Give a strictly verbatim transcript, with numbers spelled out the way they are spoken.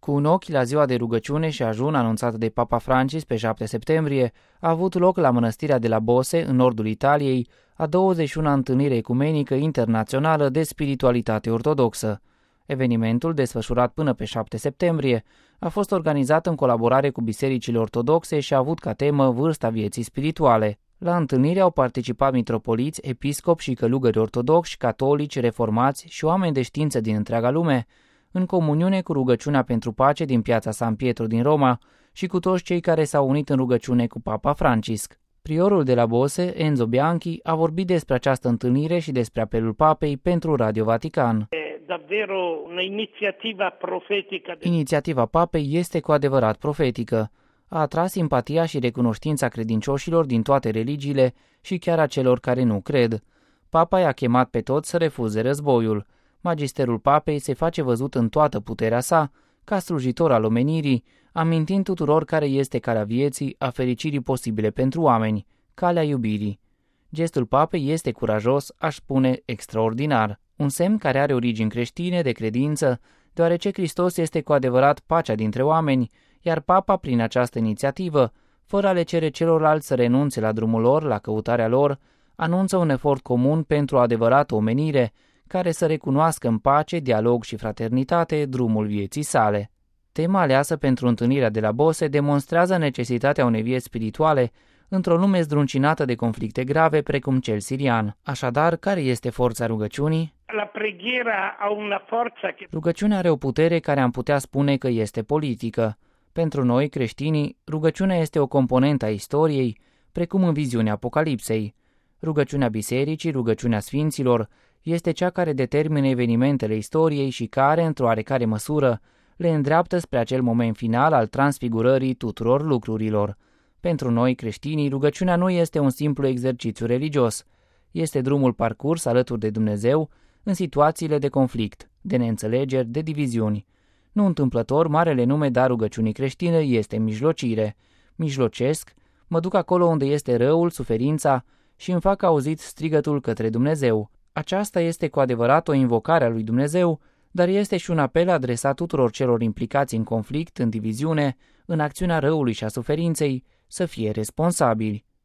Cu un ochi la ziua de rugăciune și ajun anunțată de Papa Francis pe șapte septembrie, a avut loc la mănăstirea de la Bose, în nordul Italiei, a douăzeci și una întâlnire ecumenică internațională de spiritualitate ortodoxă. Evenimentul, desfășurat până pe șapte septembrie, a fost organizat în colaborare cu bisericile ortodoxe și a avut ca temă vârsta vieții spirituale. La întâlnire au participat mitropoliți, episcopi și călugări ortodoxi, catolici, reformați și oameni de știință din întreaga lume, în comuniune cu rugăciunea pentru pace din piața San Pietro din Roma și cu toți cei care s-au unit în rugăciune cu Papa Francisc. Priorul de la Bose, Enzo Bianchi, a vorbit despre această întâlnire și despre apelul Papei pentru Radio Vatican. Davvero un'iniziativa profetica. Inițiativa Papei este cu adevărat profetică. A atras simpatia și recunoștința credincioșilor din toate religiile și chiar a celor care nu cred. Papa i-a chemat pe toți să refuze războiul. Magisterul Papei se face văzut în toată puterea sa, ca slujitor al omenirii, amintind tuturor care este calea vieții, a fericirii posibile pentru oameni, calea iubirii. Gestul Papei este curajos, aș spune extraordinar, un semn care are origini creștine de credință, deoarece Hristos este cu adevărat pacea dintre oameni, iar Papa, prin această inițiativă, fără a le cere celorlalți să renunțe la drumul lor, la căutarea lor, anunță un efort comun pentru o adevărată omenire, care să recunoască în pace, dialog și fraternitate drumul vieții sale. Tema aleasă pentru întâlnirea de la Bose demonstrează necesitatea unei vieți spirituale într-o lume zdruncinată de conflicte grave precum cel sirian. Așadar, care este forța rugăciunii? La preghiera ha una forza che... Rugăciunea are o putere care am putea spune că este politică. Pentru noi, creștinii, rugăciunea este o componentă a istoriei, precum în viziunea Apocalipsei. Rugăciunea bisericii, rugăciunea sfinților, este cea care determină evenimentele istoriei și care, într-o oarecare măsură, le îndreaptă spre acel moment final al transfigurării tuturor lucrurilor. Pentru noi, creștinii, rugăciunea nu este un simplu exercițiu religios. Este drumul parcurs alături de Dumnezeu în situațiile de conflict, de neînțelegeri, de diviziuni. Nu întâmplător, marele nume dat rugăciunii creștine este mijlocire. Mijlocesc, mă duc acolo unde este răul, suferința și îmi fac auzit strigătul către Dumnezeu. Aceasta este cu adevărat o invocare a lui Dumnezeu, dar este și un apel adresat tuturor celor implicați în conflict, în diviziune, în acțiunea răului și a suferinței, să fie responsabili.